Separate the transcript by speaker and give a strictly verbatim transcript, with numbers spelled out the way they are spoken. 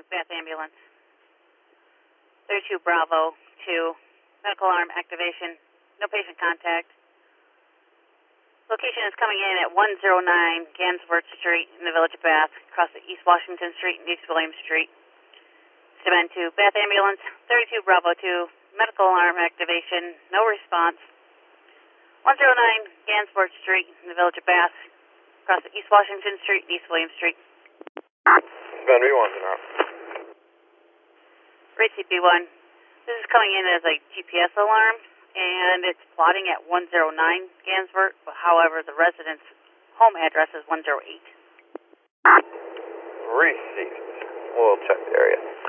Speaker 1: to Bath Ambulance. thirty-two Bravo two, medical alarm activation, no patient contact. Location is coming in at one oh nine Gansford Street in the Village of Bath, across the East Washington Street and East William Street. Demand to Bath Ambulance, thirty-two Bravo two, medical alarm activation, no response. one oh nine Gansford Street in the Village of Bath, across the East Washington Street and East William Street.
Speaker 2: Demand B one to now.
Speaker 1: Rate B one. This is coming in as a G P S alarm, and it's plotting at one oh nine Gansford, but however, the resident's home address is one oh eight.
Speaker 2: Received. We'll check the area.